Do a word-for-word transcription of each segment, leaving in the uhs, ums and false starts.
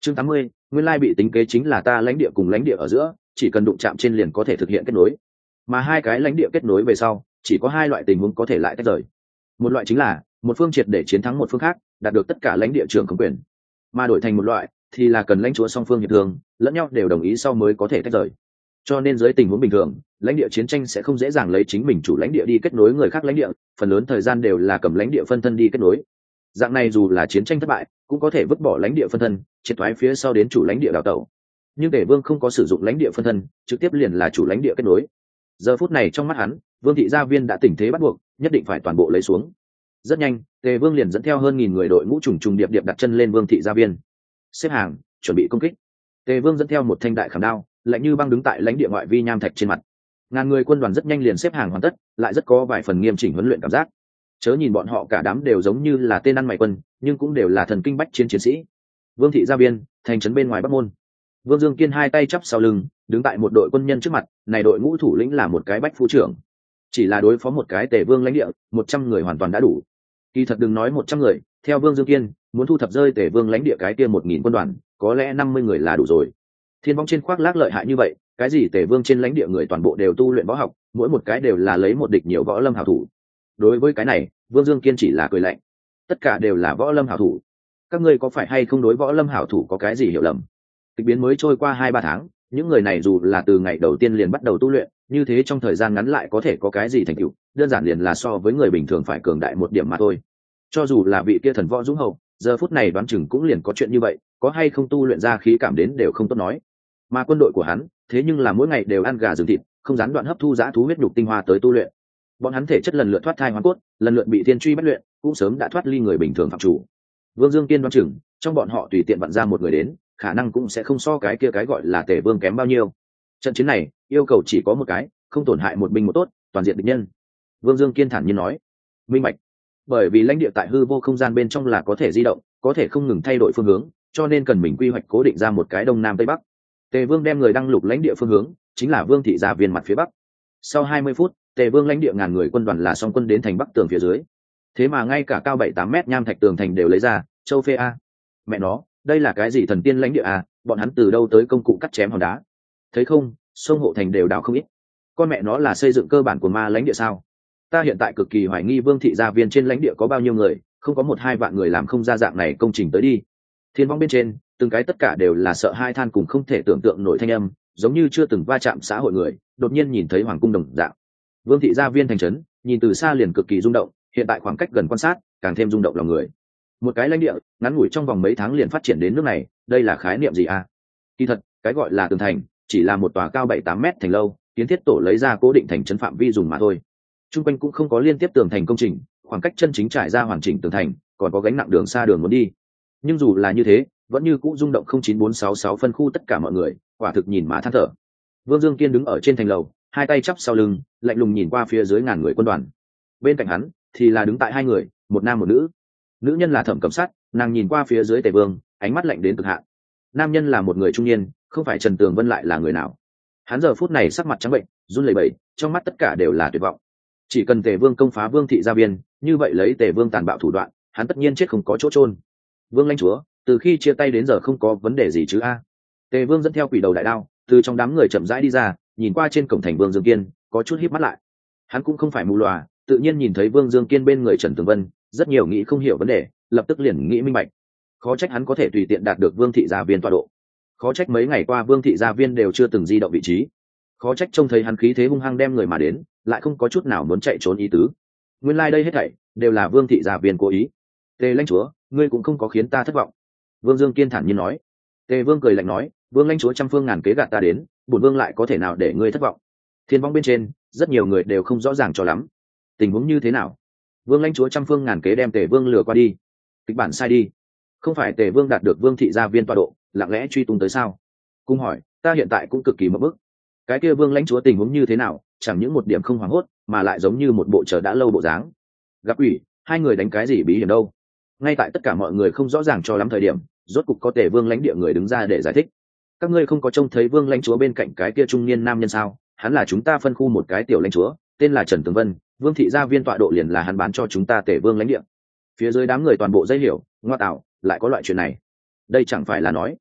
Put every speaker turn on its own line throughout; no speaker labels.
chương tám mươi, nguyên lai bị tính kế chính là ta lãnh địa cùng lãnh địa ở giữa, chỉ cần đụng chạm trên liền có thể thực hiện kết nối, mà hai cái lãnh địa kết nối về sau chỉ có hai loại tình huống có thể lại tách rời. Một loại chính là một phương triệt để chiến thắng một phương khác, đạt được tất cả lãnh địa trưởng không quyền, mà đổi thành một loại thì là cần lãnh chúa song phương hiệp thương, lẫn nhau đều đồng ý sau mới có thể tách rời. Cho nên dưới tình huống bình thường, lãnh địa chiến tranh sẽ không dễ dàng lấy chính mình chủ lãnh địa đi kết nối người khác lãnh địa, phần lớn thời gian đều là cầm lãnh địa phân thân đi kết nối. Dạng này dù là chiến tranh thất bại, cũng có thể vứt bỏ lãnh địa phân thân, triệt thoái phía sau đến chủ lãnh địa đào tẩu. Nhưng Tề Vương không có sử dụng lãnh địa phân thân, trực tiếp liền là chủ lãnh địa kết nối. Giờ phút này trong mắt hắn, Vương thị gia viên đã tình thế bắt buộc, nhất định phải toàn bộ lấy xuống. Rất nhanh, Tề Vương liền dẫn theo hơn nghìn người đội ngũ trùng trùng điệp điệp đặt chân lên Vương thị gia viên, xếp hàng chuẩn bị công kích. Tề Vương dẫn theo một thanh đại khảm đao, lạnh như băng đứng tại lãnh địa ngoại vi nham thạch trên mặt. Ngàn người quân đoàn rất nhanh liền xếp hàng hoàn tất, lại rất có vài phần nghiêm chỉnh huấn luyện cảm giác. Chớ nhìn bọn họ cả đám đều giống như là tên ăn mày quân, nhưng cũng đều là thần kinh bách chiến chiến sĩ. Vương thị gia viên, thành trấn bên ngoài Bắc môn. Vương Dương Kiên hai tay chắp sau lưng, đứng tại một đội quân nhân trước mặt, này đội ngũ thủ lĩnh là một cái bách phu trưởng. Chỉ là đối phó một cái Tề Vương lãnh địa, một trăm người hoàn toàn đã đủ. Kỳ thật đừng nói một trăm người, theo Vương Dương Kiên, muốn thu thập rơi Tề Vương lãnh địa cái kia một nghìn quân đoàn, có lẽ năm mươi người là đủ rồi. Thiên vong trên khoác lác lợi hại như vậy, cái gì Tề Vương trên lãnh địa người toàn bộ đều tu luyện võ học, mỗi một cái đều là lấy một địch nhiều võ lâm hảo thủ. Đối với cái này, Vương Dương Kiên chỉ là cười lạnh. Tất cả đều là võ lâm hảo thủ. Các ngươi có phải hay không đối võ lâm hảo thủ có cái gì hiểu lầm? Kịch biến mới trôi qua hai ba tháng, những người này dù là từ ngày đầu tiên liền bắt đầu tu luyện, như thế trong thời gian ngắn lại có thể có cái gì thành tựu, đơn giản liền là so với người bình thường phải cường đại một điểm mà thôi. Cho dù là vị kia thần võ dũng hậu, giờ phút này đoán chừng cũng liền có chuyện như vậy, có hay không tu luyện ra khí cảm đến đều không tốt nói. Mà quân đội của hắn, thế nhưng là mỗi ngày đều ăn gà rừng thịt, không gián đoạn hấp thu dã thú huyết nhục tinh hoa tới tu luyện. Bọn hắn thể chất lần lượt thoát thai hóa cốt, lần lượt bị thiên truy bất luyện, cũng sớm đã thoát ly người bình thường phạm chủ. Vương Dương Kiên đoán chừng, trong bọn họ tùy tiện vặn ra một người đến, khả năng cũng sẽ không so cái kia cái gọi là Tề Vương kém bao nhiêu. Trận chiến này, yêu cầu chỉ có một cái, không tổn hại một binh một tốt, toàn diện địch nhân. Vương Dương Kiên thản nhiên nói. Minh bạch. Bởi vì lãnh địa tại hư vô không gian bên trong là có thể di động, có thể không ngừng thay đổi phương hướng, cho nên cần mình quy hoạch cố định ra một cái đông nam tây bắc. Tề Vương đem người đăng lục lãnh địa phương hướng, chính là Vương thị gia viên mặt phía bắc. Sau hai mươi phút, Tề Vương lãnh địa ngàn người quân đoàn là song quân đến thành bắc tường phía dưới. Thế mà ngay cả cao bảy tám mét nham thạch tường thành đều lấy ra, châu phê a. Mẹ nó, đây là cái gì thần tiên lãnh địa à, bọn hắn từ đâu tới công cụ cắt chém hòn đá? Thấy không, sông hộ thành đều đào không ít. Con mẹ nó là xây dựng cơ bản của ma lãnh địa sao? Ta hiện tại cực kỳ hoài nghi Vương thị gia viên trên lãnh địa có bao nhiêu người, không có một hai vạn người làm không ra dạng này công trình tới đi. Thiên vong bên trên, từng cái tất cả đều là sợ hai than cùng không thể tưởng tượng nổi thanh âm, giống như chưa từng va chạm xã hội người, đột nhiên nhìn thấy hoàng cung đồng dạng. Vương thị gia viên thành trấn, nhìn từ xa liền cực kỳ rung động, hiện tại khoảng cách gần quan sát, càng thêm rung động lòng người. Một cái lãnh địa, ngắn ngủi trong vòng mấy tháng liền phát triển đến nước này, đây là khái niệm gì à? Kỳ thật, cái gọi là tường thành, chỉ là một tòa cao bảy tám mét thành lâu, kiến thiết tổ lấy ra cố định thành trấn phạm vi dùng mà thôi. Trung quanh cũng không có liên tiếp tường thành công trình, khoảng cách chân chính trải ra hoàn chỉnh tường thành, còn có gánh nặng đường xa đường muốn đi. Nhưng dù là như thế, vẫn như cũ rung động không chín bốn sáu sáu phân khu tất cả mọi người, quả thực nhìn mà than thở. Vương Dương Kiên đứng ở trên thành lầu, hai tay chắp sau lưng, lạnh lùng nhìn qua phía dưới ngàn người quân đoàn. Bên cạnh hắn thì là đứng tại hai người, một nam một nữ. Nữ nhân là Thẩm Cẩm Sát, nàng nhìn qua phía dưới Tề Vương, ánh mắt lạnh đến cực hạn. Nam nhân là một người trung niên, không phải Trần Tường Vân lại là người nào? Hắn giờ phút này sắc mặt trắng bệnh, run lẩy bẩy, trong mắt tất cả đều là tuyệt vọng. Chỉ cần Tề Vương công phá Vương thị gia viên, như vậy lấy Tề Vương tàn bạo thủ đoạn, hắn tất nhiên chết không có chỗ chôn. Vương lãnh chúa, từ khi chia tay đến giờ không có vấn đề gì chứ a? Tề Vương dẫn theo quỷ đầu đại đao, từ trong đám người chậm rãi đi ra, nhìn qua trên cổng thành Vương Dương Kiên, có chút híp mắt lại. Hắn cũng không phải mù lòa, tự nhiên nhìn thấy Vương Dương Kiên bên người Trần Tường Vân, rất nhiều nghĩ không hiểu vấn đề, lập tức liền nghĩ minh bạch. Khó trách hắn có thể tùy tiện đạt được Vương thị gia viên tọa độ. Khó trách mấy ngày qua Vương thị gia viên đều chưa từng di động vị trí. Khó trách trông thấy hắn khí thế hung hăng đem người mà đến, lại không có chút nào muốn chạy trốn ý tứ. Nguyên lai like đây hết thảy đều là Vương thị gia viên cố ý. Tề lãnh chúa, ngươi cũng không có khiến ta thất vọng. Vương Dương Kiên thản nhiên nói. Tề Vương cười lạnh nói, Vương lãnh chúa trăm phương ngàn kế gạt ta đến, bổn vương lại có thể nào để ngươi thất vọng? Thiên vong bên trên, rất nhiều người đều không rõ ràng cho lắm. Tình huống như thế nào? Vương lãnh chúa trăm phương ngàn kế đem Tề Vương lừa qua đi. Kịch bản sai đi. Không phải Tề Vương đạt được Vương thị gia viên tọa độ, lặng lẽ truy tung tới sao? Cung hỏi, ta hiện tại cũng cực kỳ mập bức. Cái kia Vương lãnh chúa tình huống như thế nào, chẳng những một điểm không hoảng hốt, mà lại giống như một bộ chờ đã lâu bộ dáng. Gặp ủy, hai người đánh cái gì bí hiểm đâu? Ngay tại tất cả mọi người không rõ ràng cho lắm thời điểm, rốt cục có Tề Vương lãnh địa người đứng ra để giải thích. Các ngươi không có trông thấy Vương lãnh chúa bên cạnh cái kia trung niên nam nhân sao? Hắn là chúng ta phân khu một cái tiểu lãnh chúa, tên là Trần Tường Vân, Vương thị gia viên tọa độ liền là hắn bán cho chúng ta Tề Vương lãnh địa. Phía dưới đám người toàn bộ dây hiểu, ngoa tạo, lại có loại chuyện này. Đây chẳng phải là nói,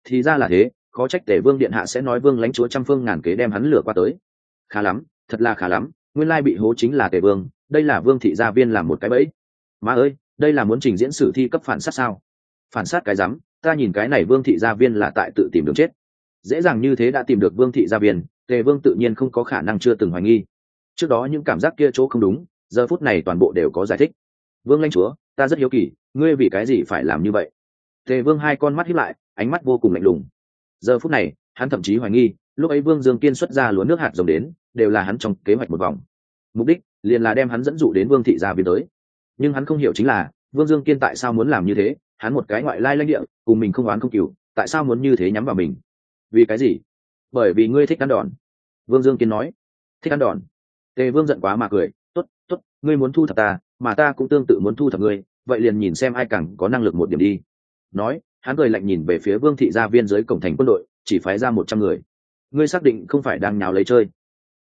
thì ra là thế, khó trách tề vương điện hạ sẽ nói vương lãnh chúa trăm phương ngàn kế đem hắn lừa qua tới. Khá lắm, thật là khá lắm, nguyên lai bị hố chính là tề vương, đây là vương thị gia viên làm một cái bẫy. Má ơi, đây là muốn trình diễn sử thi cấp phản sát sao? Phản sát cái rắm, ta nhìn cái này vương thị gia viên là tại tự tìm đường chết. Dễ dàng như thế đã tìm được vương thị gia viên, tề vương tự nhiên không có khả năng chưa từng hoài nghi. Trước đó những cảm giác kia chỗ không đúng, giờ phút này toàn bộ đều có giải thích. Vương lãnh chúa, ta rất hiếu kỳ, ngươi vì cái gì phải làm như vậy? Tề vương hai con mắt híp lại, ánh mắt vô cùng lạnh lùng. Giờ phút này hắn thậm chí hoài nghi lúc ấy vương dương kiên xuất ra lúa nước hạt rồng đến đều là hắn trong kế hoạch một vòng, mục đích liền là đem hắn dẫn dụ đến vương thị gia viên tới. Nhưng hắn không hiểu chính là vương dương kiên tại sao muốn làm như thế, hắn một cái ngoại lai lãnh địa cùng mình không oán không cừu, tại sao muốn như thế nhắm vào mình? Vì cái gì? Bởi vì ngươi thích ăn đòn. Vương dương kiên nói. Thích ăn đòn? Tề vương giận quá mà cười, tốt tốt, ngươi muốn thu thập ta mà ta cũng tương tự muốn thu thập ngươi, vậy liền nhìn xem ai càng có năng lực một điểm đi. Nói hắn cười lạnh nhìn về phía vương thị gia viên dưới cổng thành quân đội, chỉ phái ra một trăm người. Ngươi xác định không phải đang nháo lấy chơi?